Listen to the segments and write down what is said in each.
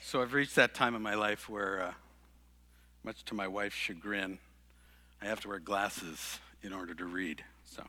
So I've reached that time in my life where, much to my wife's chagrin, I have to wear glasses in order to read. So,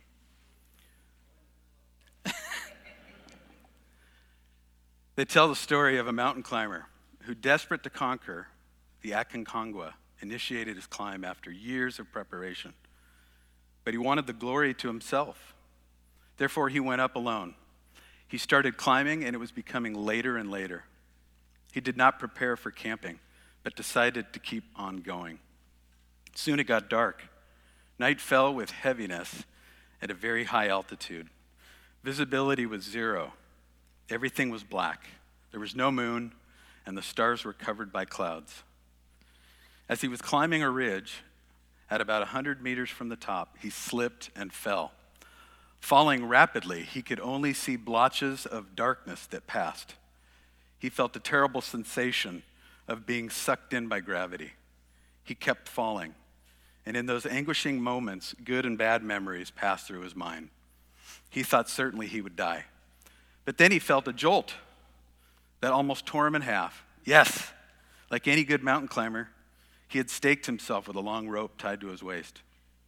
they tell the story of a mountain climber who, desperate to conquer the Aconcagua, initiated his climb after years of preparation. But he wanted the glory to himself. Therefore, he went up alone. He started climbing, and it was becoming later and later. He did not prepare for camping, but decided to keep on going. Soon it got dark. Night fell with heaviness at a very high altitude. Visibility was zero. Everything was black. There was no moon, and the stars were covered by clouds. As he was climbing a ridge, at about 100 meters from the top, he slipped and fell. Falling rapidly, he could only see blotches of darkness that passed. He felt a terrible sensation of being sucked in by gravity. He kept falling, and in those anguishing moments, good and bad memories passed through his mind. He thought certainly he would die. But then he felt a jolt that almost tore him in half. Yes, like any good mountain climber, he had staked himself with a long rope tied to his waist.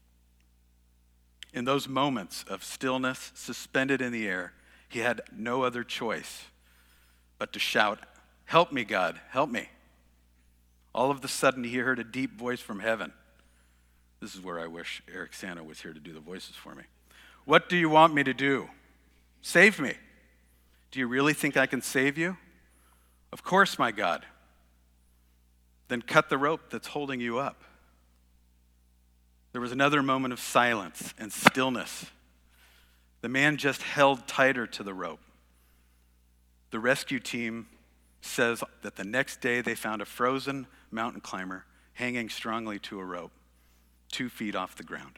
In those moments of stillness, suspended in the air, he had no other choice but to shout, "Help me, God, help me." All of a sudden, he heard a deep voice from heaven. This is where I wish Eric Santa was here to do the voices for me. "What do you want me to do? Save me. Do you really think I can save you?" "Of course, my God." "Then cut the rope that's holding you up." There was another moment of silence and stillness. The man just held tighter to the rope. The rescue team says that the next day they found a frozen mountain climber hanging strongly to a rope, 2 feet off the ground.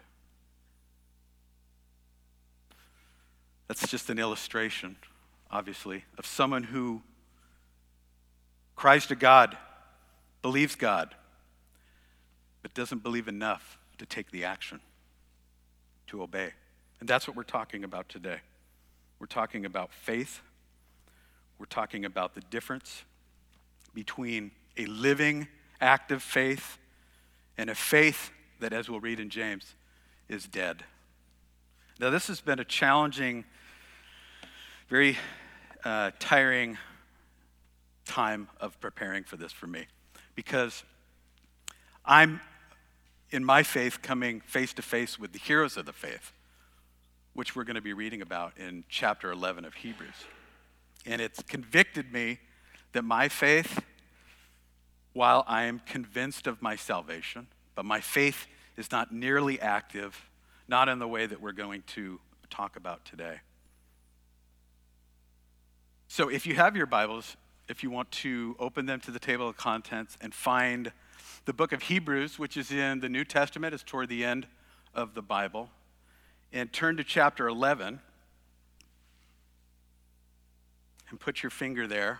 That's just an illustration, obviously, of someone who cries to God, believes God, but doesn't believe enough to take the action, to obey. And that's what we're talking about today. We're talking about faith. We're talking about the difference between a living, active faith and a faith that, as we'll read in James, is dead. Now, this has been a challenging, very tiring time of preparing for this for me, because I'm, in my faith, coming face to face with the heroes of the faith, which we're going to be reading about in chapter 11 of Hebrews. And it's convicted me that my faith, while I am convinced of my salvation, but my faith is not nearly active, not in the way that we're going to talk about today. So if you have your Bibles, if you want to open them to the table of contents and find the book of Hebrews, which is in the New Testament, it's toward the end of the Bible, and turn to chapter 11, and put your finger there.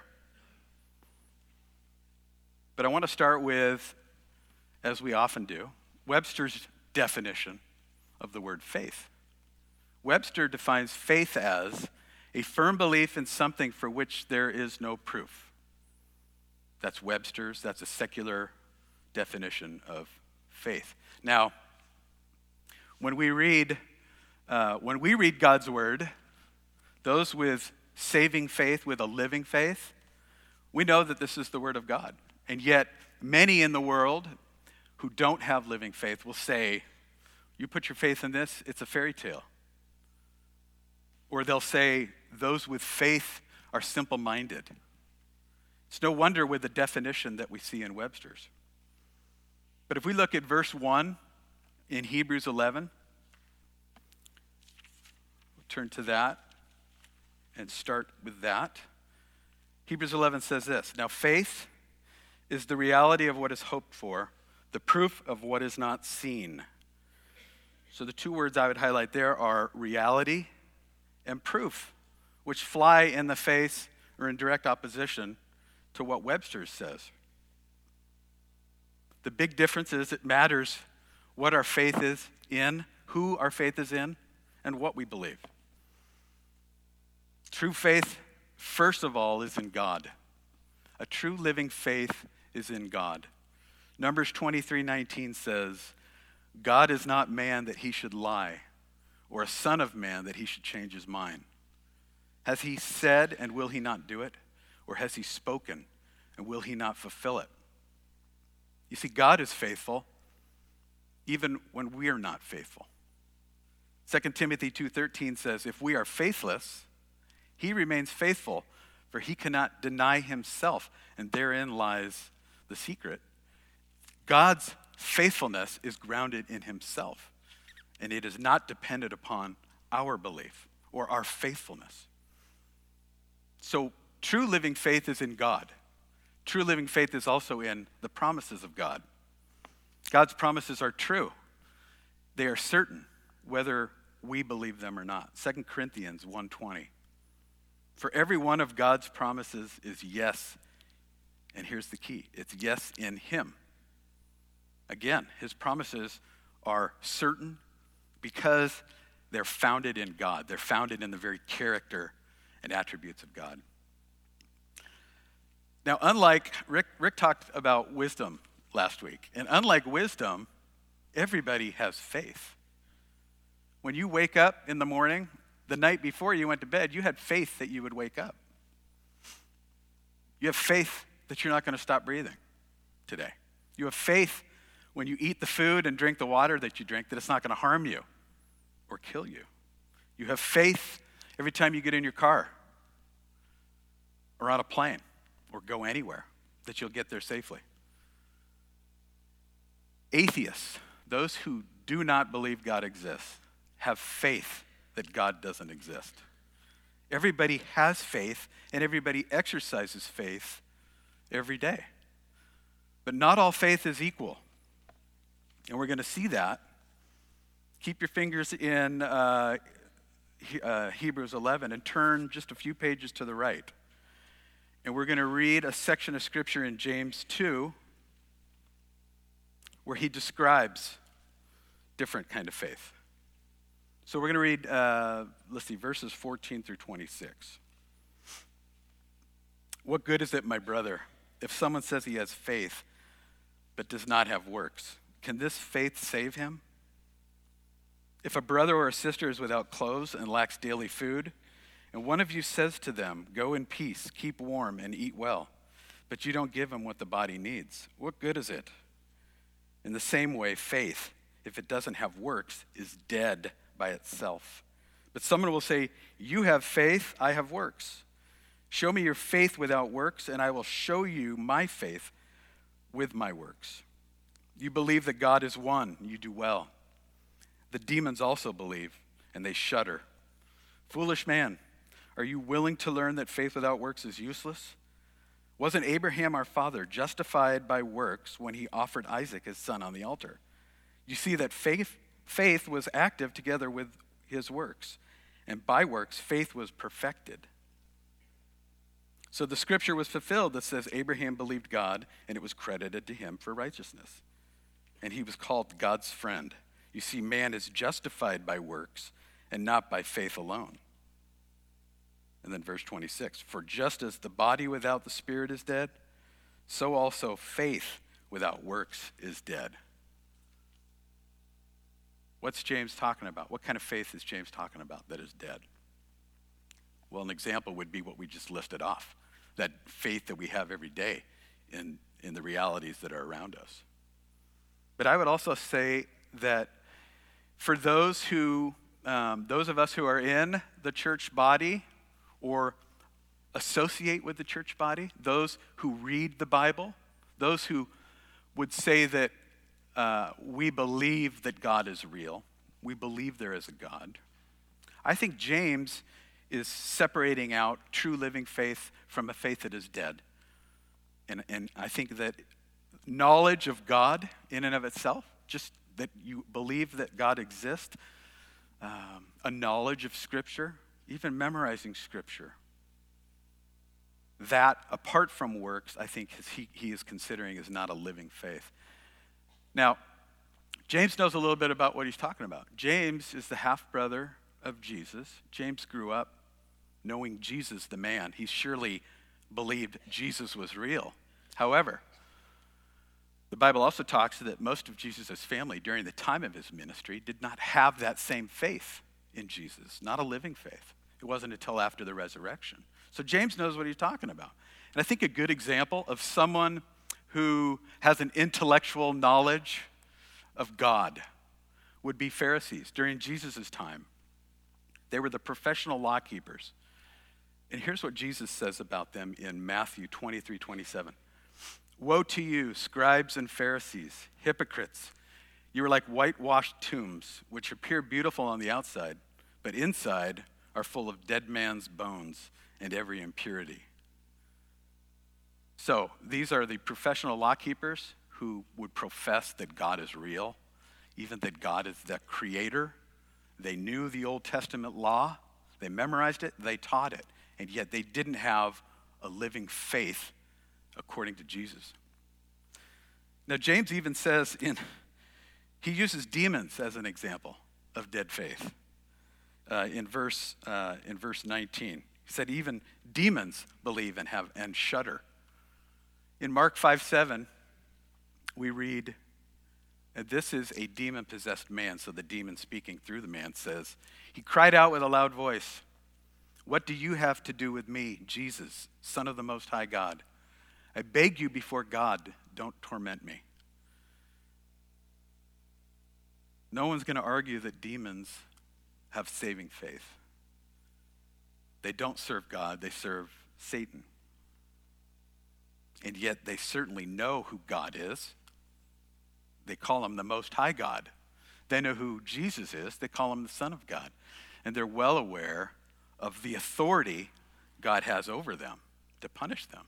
But I want to start with, as we often do, Webster's definition of the word faith. Webster defines faith as a firm belief in something for which there is no proof. That's Webster's. That's a secular definition of faith. Now, when we read God's word, those with saving faith, with a living faith, we know that this is the word of God. And yet, many in the world who don't have living faith will say, "You put your faith in this, it's a fairy tale." Or they'll say, "Those with faith are simple-minded." It's no wonder with the definition that we see in Webster's. But if we look at verse 1 in Hebrews 11, we'll turn to that and start with that. Hebrews 11 says this: "Now faith is the reality of what is hoped for, the proof of what is not seen." So the two words I would highlight there are reality and proof, which fly in the face or in direct opposition to what Webster says. The big difference is it matters what our faith is in, who our faith is in, and what we believe. True faith, first of all, is in God. A true living faith is in God. Numbers 23:19 says, God is not man that he should lie, or a son of man that he should change his mind. Has he said, and will he not do it? Or has he spoken, and will he not fulfill it? You see, God is faithful, even when we are not faithful. 2 Timothy 2:13 says, if we are faithless, he remains faithful, for he cannot deny himself, and therein lies the secret. God's faithfulness is grounded in himself, and it is not dependent upon our belief or our faithfulness. So true living faith is in God. True living faith is also in the promises of God. God's promises are true. They are certain, whether we believe them or not. 2 Corinthians 1:20. For every one of God's promises is yes, and here's the key, it's yes in him. Again, his promises are certain because they're founded in God. They're founded in the very character and attributes of God. Now, unlike, Rick talked about wisdom last week, and unlike wisdom, everybody has faith. When you wake up in the morning, the night before you went to bed, you had faith that you would wake up. You have faith that you're not going to stop breathing today. You have faith when you eat the food and drink the water that you drink that it's not going to harm you or kill you. You have faith every time you get in your car or on a plane or go anywhere that you'll get there safely. Atheists, those who do not believe God exists, have faith that God doesn't exist. Everybody has faith, and everybody exercises faith every day. But not all faith is equal. And we're going to see that. Keep your fingers in Hebrews 11 and turn just a few pages to the right. And we're going to read a section of scripture in James 2 where he describes different kind of faith. So we're going to read, verses 14 through 26. What good is it, my brother, if someone says he has faith but does not have works? Can this faith save him? If a brother or a sister is without clothes and lacks daily food, and one of you says to them, go in peace, keep warm, and eat well, but you don't give him what the body needs, what good is it? In the same way, faith, if it doesn't have works, is dead by itself. But someone will say, you have faith, I have works. Show me your faith without works, and I will show you my faith with my works. You believe that God is one, you do well. The demons also believe, and they shudder. Foolish man, are you willing to learn that faith without works is useless? Wasn't Abraham our father justified by works when he offered Isaac his son on the altar? You see that faith was active together with his works, and by works faith was perfected. So the scripture was fulfilled that says Abraham believed God, and it was credited to him for righteousness. And he was called God's friend. You see, man is justified by works and not by faith alone. And then verse 26, for just as the body without the spirit is dead, so also faith without works is dead. What's James talking about? What kind of faith is James talking about that is dead? Well, an example would be what we just listed off, that faith that we have every day in the realities that are around us. But I would also say that for those of us who are in the church body or associate with the church body, those who read the Bible, those who would say that we believe that God is real, we believe there is a God, I think James is separating out true living faith from a faith that is dead. And I think that knowledge of God in and of itself, just that you believe that God exists, a knowledge of Scripture, even memorizing Scripture, that apart from works, I think he is considering is not a living faith. Now, James knows a little bit about what he's talking about. James is the half-brother of Jesus. James grew up knowing Jesus, the man. He's surely believed Jesus was real. However, the Bible also talks that most of Jesus' family during the time of his ministry did not have that same faith in Jesus, not a living faith. It wasn't until after the resurrection. So James knows what he's talking about. And I think a good example of someone who has an intellectual knowledge of God would be Pharisees during Jesus' time. They were the professional law keepers. And here's what Jesus says about them in Matthew 23:27. Woe to you, scribes and Pharisees, hypocrites! You are like whitewashed tombs, which appear beautiful on the outside, but inside are full of dead man's bones and every impurity. So these are the professional law keepers who would profess that God is real, even that God is the creator. They knew the Old Testament law, they memorized it, they taught it, and yet they didn't have a living faith according to Jesus. Now James even says he uses demons as an example of dead faith. In verse 19, he said even demons believe and shudder. In Mark 5:7, we read, and this is a demon-possessed man, so the demon speaking through the man says, he cried out with a loud voice, "What do you have to do with me, Jesus, Son of the Most High God? I beg you before God, don't torment me." No one's going to argue that demons have saving faith. They don't serve God, they serve Satan. And yet they certainly know who God is. They call him the Most High God. They know who Jesus is. They call him the Son of God. And they're well aware of the authority God has over them to punish them.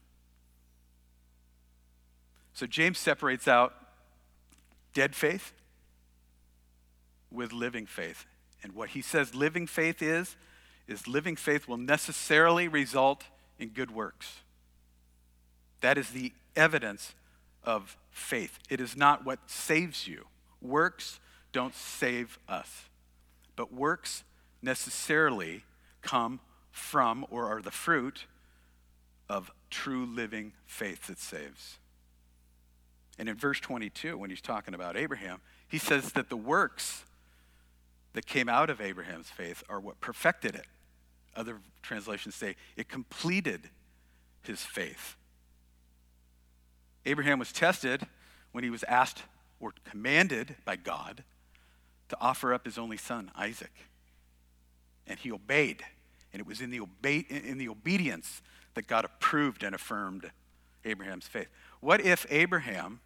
So James separates out dead faith with living faith. And what he says living faith is living faith will necessarily result in good works. That is the evidence of faith. It is not what saves you. Works don't save us. But works necessarily come from or are the fruit of true living faith that saves. And in verse 22, when he's talking about Abraham, he says that the works that came out of Abraham's faith are what perfected it. Other translations say it completed his faith. Abraham was tested when he was asked or commanded by God to offer up his only son, Isaac. And he obeyed. And it was in the obedience that God approved and affirmed Abraham's faith. What if Abraham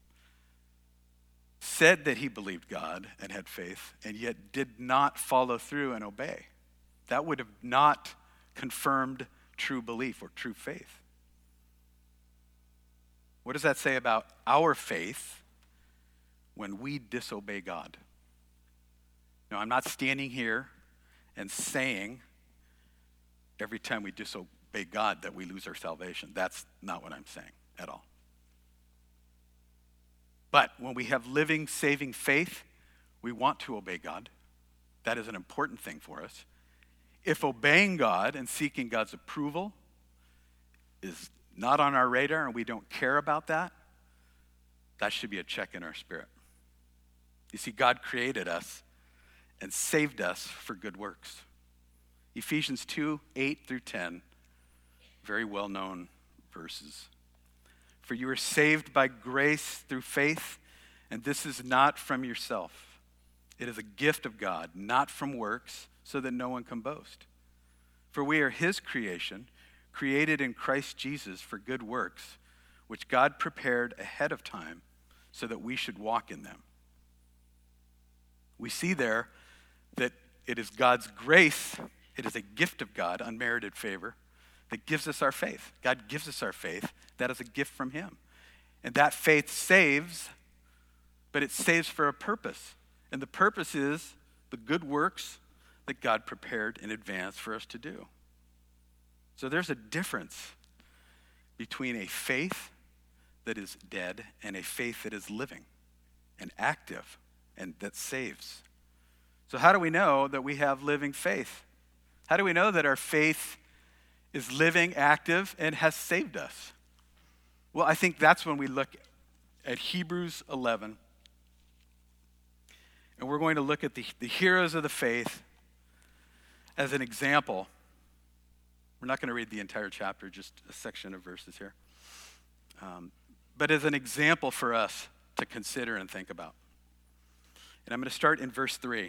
said that he believed God and had faith, and yet did not follow through and obey? That would have not confirmed true belief or true faith. What does that say about our faith when we disobey God? Now, I'm not standing here and saying every time we disobey God that we lose our salvation. That's not what I'm saying at all. But when we have living, saving faith, we want to obey God. That is an important thing for us. If obeying God and seeking God's approval is not on our radar and we don't care about that, that should be a check in our spirit. You see, God created us and saved us for good works. Ephesians 2:8-10, very well-known verses. For you are saved by grace through faith, and this is not from yourself. It is a gift of God, not from works, so that no one can boast. For we are his creation, created in Christ Jesus for good works, which God prepared ahead of time so that we should walk in them. We see there that it is God's grace, it is a gift of God, unmerited favor, that gives us our faith. God gives us our faith. That is a gift from him. And that faith saves, but it saves for a purpose. And the purpose is the good works that God prepared in advance for us to do. So there's a difference between a faith that is dead and a faith that is living and active and that saves. So how do we know that we have living faith? How do we know that our faith is living, active, and has saved us. Well, I think that's when we look at Hebrews 11. And we're going to look at the heroes of the faith as an example. We're not going to read the entire chapter, just a section of verses here. But as an example for us to consider and think about. And I'm going to start in verse 3.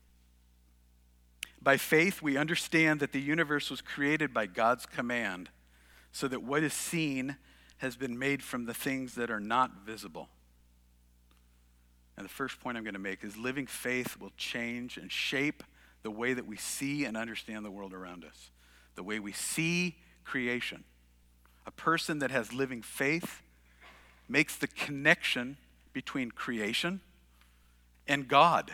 By faith, we understand that the universe was created by God's command, so that what is seen has been made from the things that are not visible. And the first point I'm going to make is living faith will change and shape the way that we see and understand the world around us, the way we see creation. A person that has living faith makes the connection between creation and God.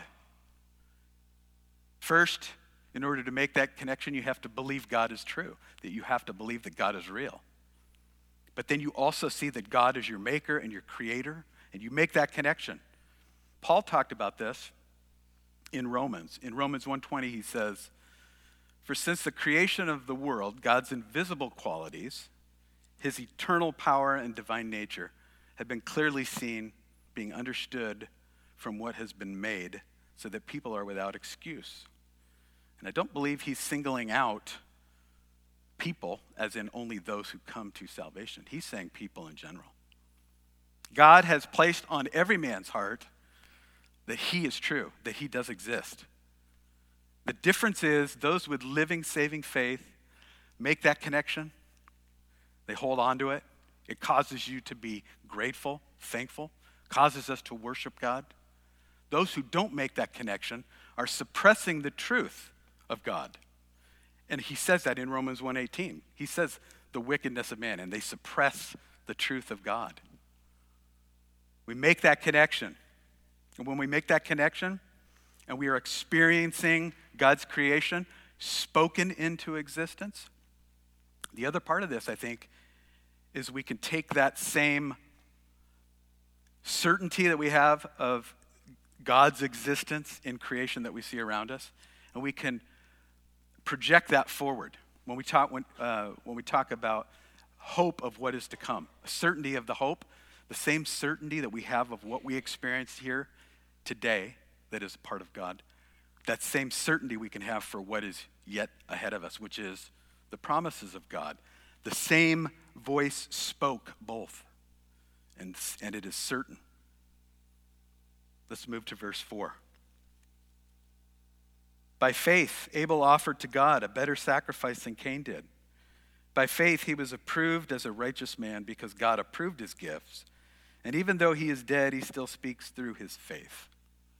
First, in order to make that connection, you have to believe God is true, that you have to believe that God is real. But then you also see that God is your maker and your creator, and you make that connection. Paul talked about this in Romans. In Romans 1:20, he says, "For since the creation of the world, God's invisible qualities, his eternal power and divine nature, have been clearly seen, being understood from what has been made, so that people are without excuse." And I don't believe he's singling out people, as in only those who come to salvation. He's saying people in general. God has placed on every man's heart that he is true, that he does exist. The difference is those with living, saving faith make that connection. They hold on to it. It causes you to be grateful, thankful, causes us to worship God. Those who don't make that connection are suppressing the truth of God. And he says that in Romans 1:18. He says the wickedness of man, and they suppress the truth of God. We make that connection. And when we make that connection, and we are experiencing God's creation spoken into existence, the other part of this, I think, is we can take that same certainty that we have of God's existence in creation that we see around us, and we can project that forward when we talk about hope of what is to come, a certainty of the hope, the same certainty that we have of what we experienced here today that is part of God. That same certainty we can have for what is yet ahead of us, which is the promises of God. The same voice spoke both, and it is certain. Let's move to verse 4. By faith, Abel offered to God a better sacrifice than Cain did. By faith, he was approved as a righteous man because God approved his gifts. And even though he is dead, he still speaks through his faith.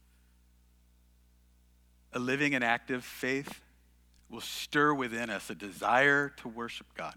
A living and active faith will stir within us a desire to worship God.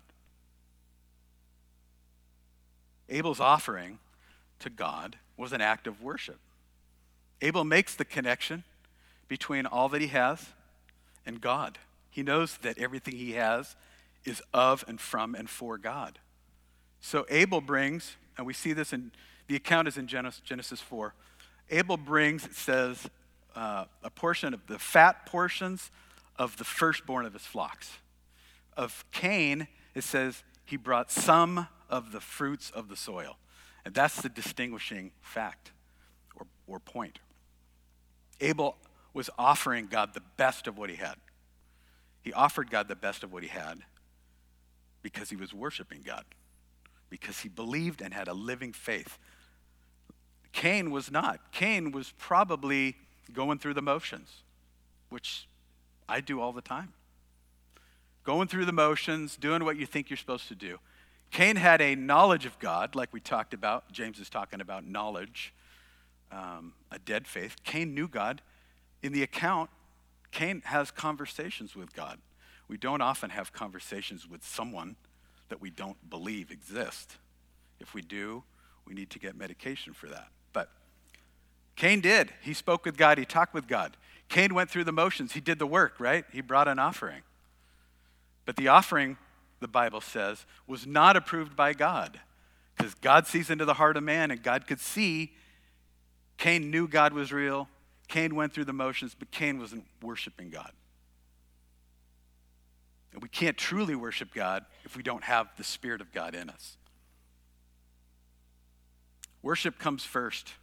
Abel's offering to God was an act of worship. Abel makes the connection between all that he has and God. He knows that everything he has is of and from and for God. So Abel brings, and we see this in, the account is in Genesis 4. Abel brings, it says, a portion of the fat portions of the firstborn of his flocks. Of Cain, it says he brought some of the fruits of the soil. And that's the distinguishing fact or point. Abel was offering God the best of what he had. He offered God the best of what he had because he was worshiping God, because he believed and had a living faith. Cain was not. Cain was probably going through the motions, which I do all the time. Going through the motions, doing what you think you're supposed to do. Cain had a knowledge of God, like we talked about. James is talking about knowledge, a dead faith. Cain knew God. In the account, Cain has conversations with God. We don't often have conversations with someone that we don't believe exists. If we do, we need to get medication for that. But Cain did. He spoke with God. He talked with God. Cain went through the motions. He did the work, right? He brought an offering. But the offering, the Bible says, was not approved by God, because God sees into the heart of man, and God could see Cain knew God was real. Cain went through the motions, but Cain wasn't worshiping God. And we can't truly worship God if we don't have the Spirit of God in us. Worship comes first.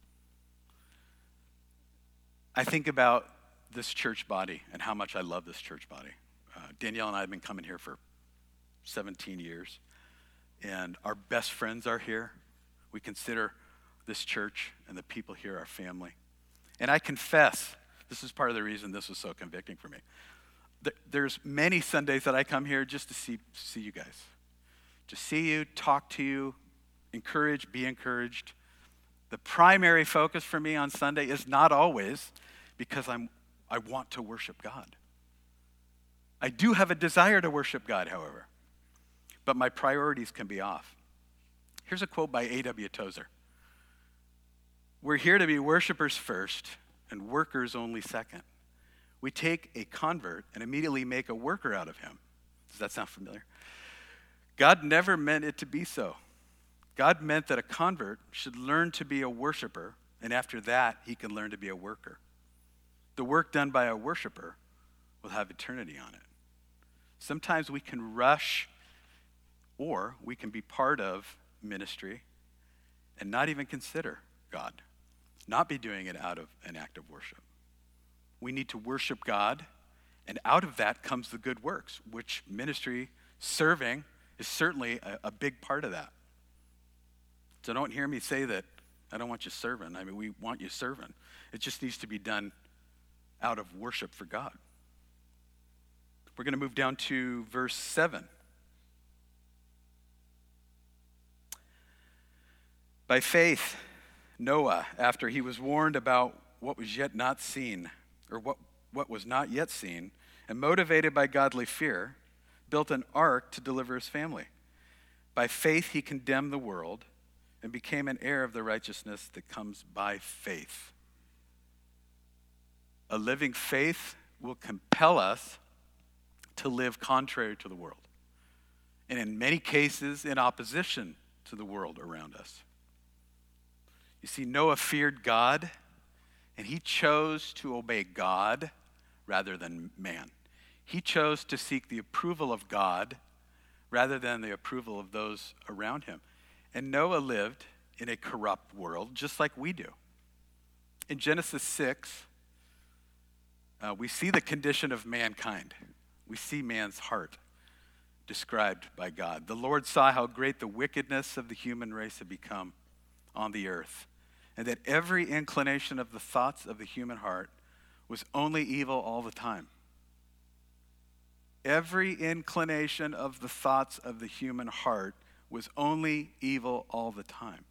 I think about this church body and how much I love this church body. Danielle and I have been coming here for 17 years, and our best friends are here. We consider this church and the people here our family. And I confess, this is part of the reason this was so convicting for me. There's many Sundays that I come here just to see you guys. To see you, talk to you, encourage, be encouraged. The primary focus for me on Sunday is not always because I want to worship God. I do have a desire to worship God, however, but my priorities can be off. Here's a quote by A.W. Tozer. We're here to be worshipers first and workers only second. We take a convert and immediately make a worker out of him. Does that sound familiar? God never meant it to be so. God meant that a convert should learn to be a worshiper, and after that, he can learn to be a worker. The work done by a worshiper will have eternity on it. Sometimes we can rush, or we can be part of ministry and not even consider God, not be doing it out of an act of worship. We need to worship God, and out of that comes the good works, which ministry, serving, is certainly a big part of that. So don't hear me say that I don't want you serving. I mean, we want you serving. It just needs to be done out of worship for God. We're going to move down to verse 7. By faith, Noah, after he was warned about what was yet not seen, or what was not yet seen, and motivated by godly fear, built an ark to deliver his family. By faith, he condemned the world and became an heir of the righteousness that comes by faith. A living faith will compel us to live contrary to the world, and in many cases, in opposition to the world around us. You see, Noah feared God, and he chose to obey God rather than man. He chose to seek the approval of God rather than the approval of those around him. And Noah lived in a corrupt world just like we do. In Genesis 6, we see the condition of mankind. We see man's heart described by God. The Lord saw how great the wickedness of the human race had become on the earth, and that every inclination of the thoughts of the human heart was only evil all the time. Every inclination of the thoughts of the human heart was only evil all the time.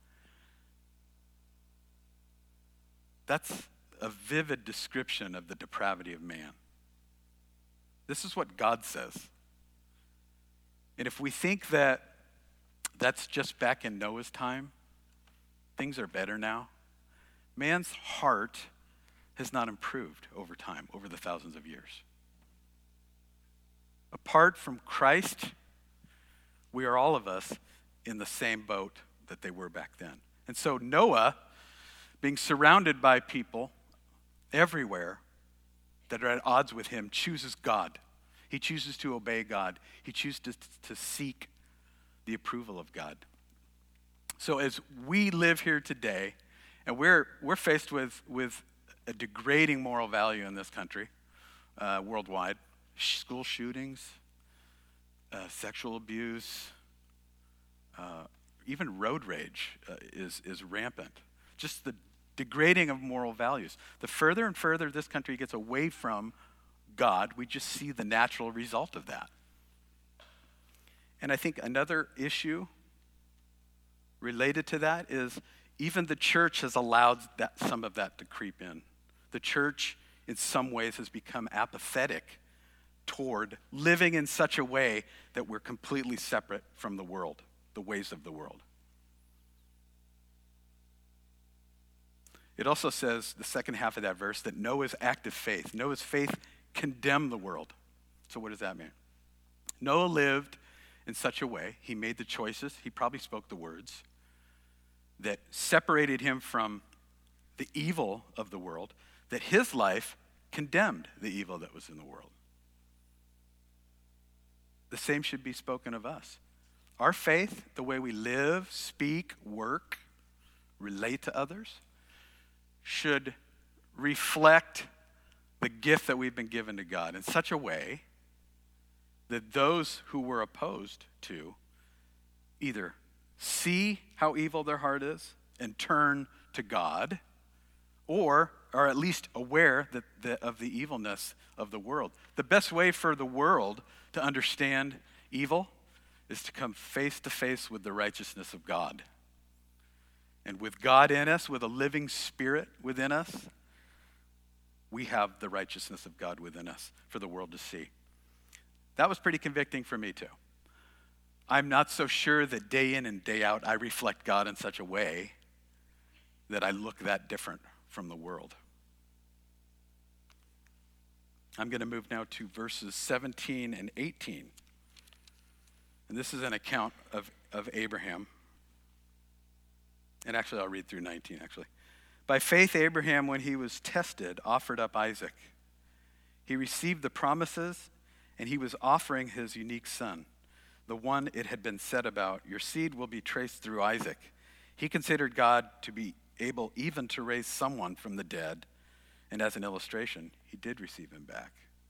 That's a vivid description of the depravity of man. This is what God says. And if we think that that's just back in Noah's time, things are better now. Man's heart has not improved over time, over the thousands of years. Apart from Christ, we are all of us in the same boat that they were back then. And so Noah, being surrounded by people everywhere that are at odds with him, chooses God. He chooses to obey God. He chooses to seek the approval of God. So as we live here today, and we're faced with a degrading moral value in this country, worldwide, school shootings, sexual abuse, even road rage is rampant. Just the degrading of moral values. The further and further this country gets away from God, we just see the natural result of that. And I think another issue related to that is even the church has allowed some of that to creep in. The church, in some ways, has become apathetic toward living in such a way that we're completely separate from the world, the ways of the world. It also says, the second half of that verse, that Noah's act of faith, Noah's faith condemned the world. So what does that mean? Noah lived in such a way, he made the choices, he probably spoke the words, that separated him from the evil of the world, that his life condemned the evil that was in the world. the same should be spoken of us. Our faith, the way we live, speak, work, relate to others, should reflect the gift that we've been given to God in such a way that those who we're opposed to either see how evil their heart is and turn to God, or are at least aware of the evilness of the world. The best way for the world to understand evil is to come face to face with the righteousness of God. And with God in us, with a living spirit within us, we have the righteousness of God within us for the world to see. That was pretty convicting for me too. I'm not so sure that day in and day out I reflect God in such a way that I look that different from the world. I'm going to move now to verses 17 and 18. And this is an account of Abraham. And actually, I'll read through 19, actually. By faith, Abraham, when he was tested, offered up Isaac. He received the promises, and he was offering his unique son, the one it had been said about, your seed will be traced through Isaac. He considered God to be able even to raise someone from the dead, and as an illustration, he did receive him back.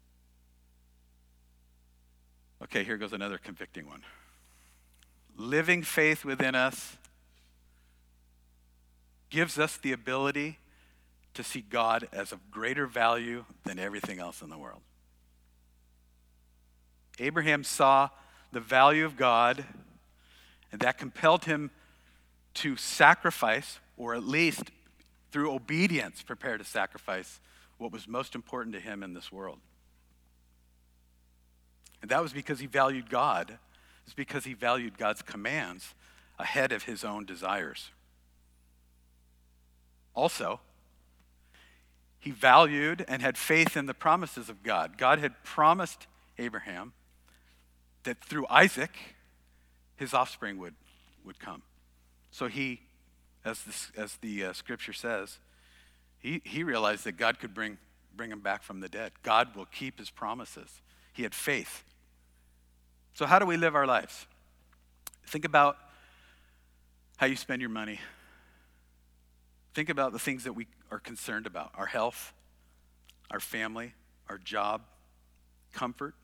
Okay, here goes another convicting one. Living faith within us gives us the ability to see God as of greater value than everything else in the world. Abraham saw the value of God, and that compelled him to sacrifice, or at least through obedience, prepare to sacrifice what was most important to him in this world. And that was because he valued God. It's because he valued God's commands ahead of his own desires. Also, he valued and had faith in the promises of God. God had promised Abraham that through Isaac, his offspring would come. So he, as the scripture says, he realized that God could bring him back from the dead. God will keep his promises. He had faith. So how do we live our lives? Think about how you spend your money. Think about the things that we are concerned about: our health, our family, our job, comfort.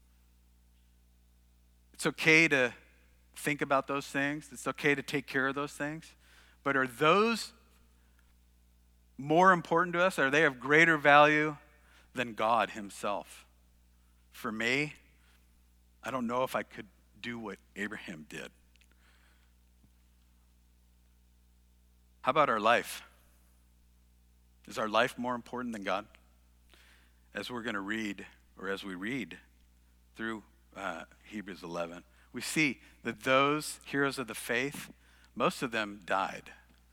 It's okay to think about those things. It's okay to take care of those things. But are those more important to us? Are they of greater value than God himself? For me, I don't know if I could do what Abraham did. How about our life? Is our life more important than God? As we're going to read, or as we read through Hebrews 11, we see that those heroes of the faith, most of them died.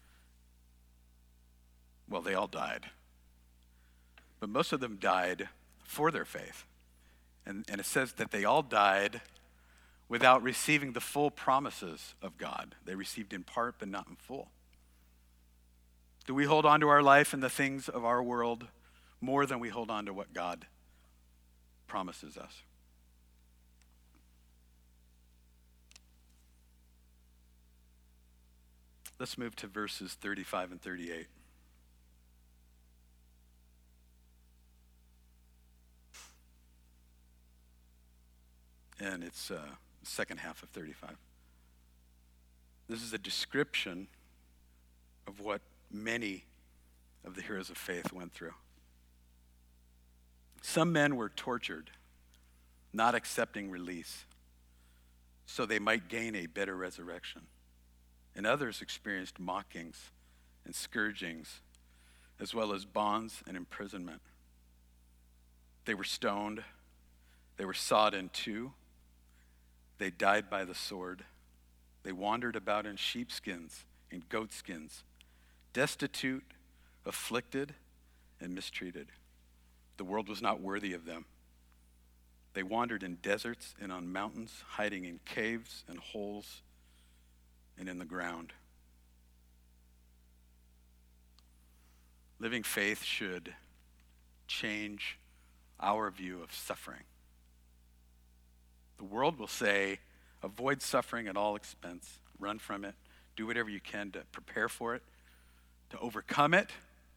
Well, they all died. But most of them died for their faith. And it says that they all died without receiving the full promises of God. They received in part, but not in full. Do we hold on to our life and the things of our world more than we hold on to what God promises us? Let's move to verses 35 and 38. And it's the second half of 35. This is a description of what many of the heroes of faith went through. Some men were tortured, not accepting release, so they might gain a better resurrection. And others experienced mockings and scourgings, as well as bonds and imprisonment. They were stoned. They were sawed in two. They died by the sword. They wandered about in sheepskins and goatskins, destitute, afflicted, and mistreated. The world was not worthy of them. They wandered in deserts and on mountains, hiding in caves and holes and in the ground. Living faith should change our view of suffering. The world will say, avoid suffering at all expense, run from it, do whatever you can to prepare for it, to overcome it.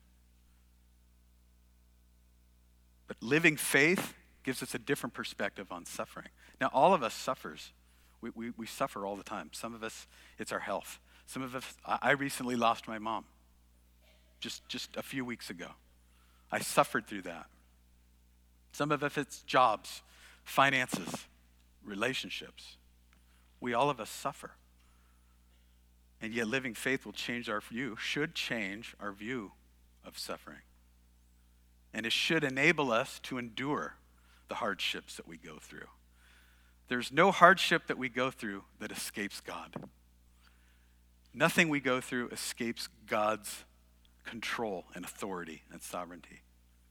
But living faith gives us a different perspective on suffering. Now, all of us suffers. We suffer all the time. Some of us, it's our health. Some of us, I recently lost my mom just a few weeks ago. I suffered through that. Some of us, it's jobs, finances, relationships. All of us suffer. And yet living faith will change our view, should change our view of suffering. And it should enable us to endure the hardships that we go through. There's no hardship that we go through that escapes God. Nothing we go through escapes God's control and authority and sovereignty.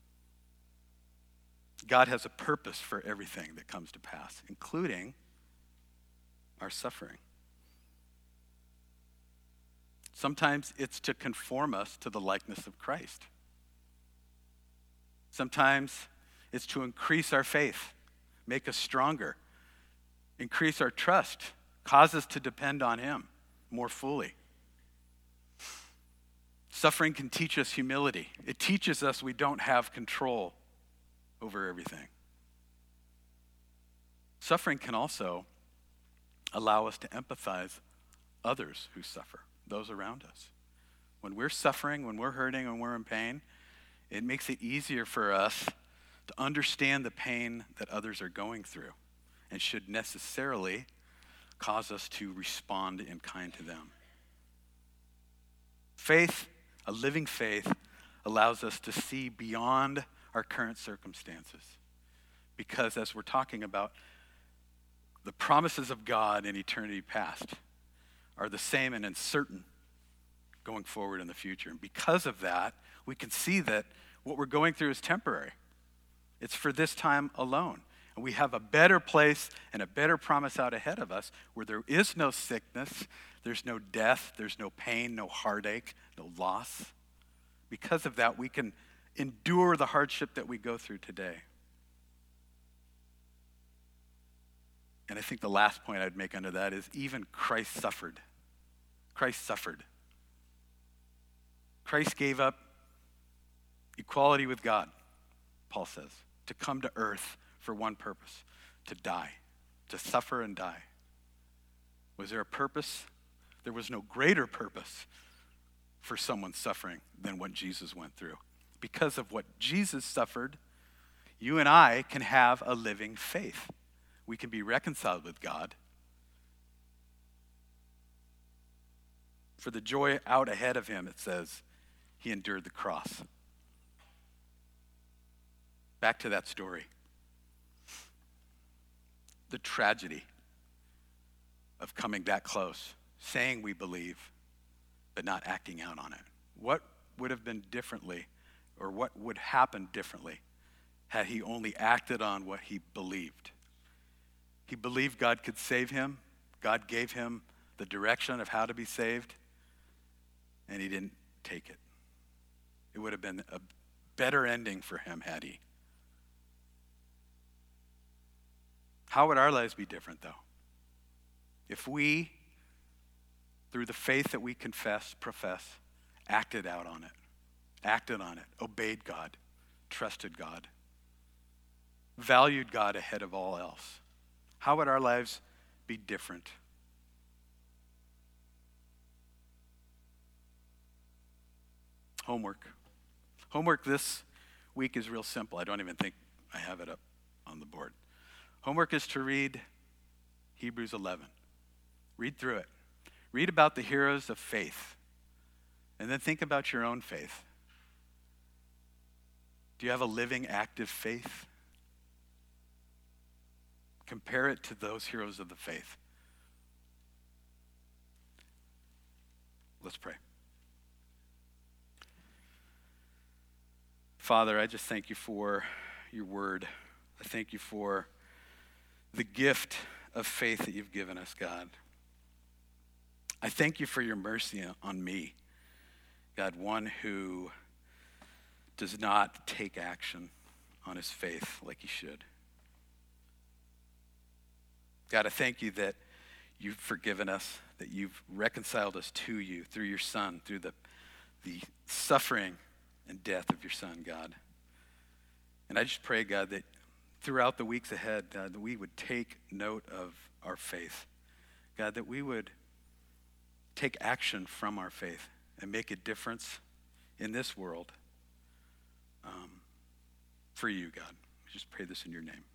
God has a purpose for everything that comes to pass, including our suffering. Sometimes it's to conform us to the likeness of Christ. Sometimes it's to increase our faith, make us stronger, increase our trust, cause us to depend on him more fully. Suffering can teach us humility. It teaches us we don't have control over everything. Suffering can also allow us to empathize others who suffer, those around us. When we're suffering, when we're hurting, when we're in pain, it makes it easier for us to understand the pain that others are going through and should necessarily cause us to respond in kind to them. Faith, a living faith, allows us to see beyond our current circumstances. Because as we're talking about, the promises of God in eternity past are the same and uncertain going forward in the future. And because of that, we can see that what we're going through is temporary. It's for this time alone. And we have a better place and a better promise out ahead of us where there is no sickness, there's no death, there's no pain, no heartache, no loss. Because of that, we can endure the hardship that we go through today. And I think the last point I'd make under that is even Christ suffered. Christ suffered. Christ gave up equality with God, Paul says, to come to earth for one purpose, to die, to suffer and die. Was there a purpose? There was no greater purpose for someone suffering than what Jesus went through. Because of what Jesus suffered, you and I can have a living faith. We can be reconciled with God. For the joy out ahead of him, it says, he endured the cross. Back to that story. The tragedy of coming that close, saying we believe, but not acting out on it. What would have been differently, or what would happen differently, had he only acted on what he believed? He believed God could save him. God gave him the direction of how to be saved, and he didn't take it. It would have been a better ending for him had he. How would our lives be different, though? If we, through the faith that we profess, acted out on it, obeyed God, trusted God, valued God ahead of all else, how would our lives be different? Homework. Homework this week is real simple. I don't even think I have it up on the board. Homework is to read Hebrews 11. Read through it. Read about the heroes of faith. And then think about your own faith. Do you have a living, active faith? Compare it to those heroes of the faith. Let's pray. Father, I just thank you for your word. I thank you for the gift of faith that you've given us, God. I thank you for your mercy on me, God, one who does not take action on his faith like he should. God, I thank you that you've forgiven us, that you've reconciled us to you through your Son, through the suffering and death of your Son, God. And I just pray, God, that throughout the weeks ahead, God, that we would take note of our faith. God, that we would take action from our faith and make a difference in this world for you, God. We just pray this in your name.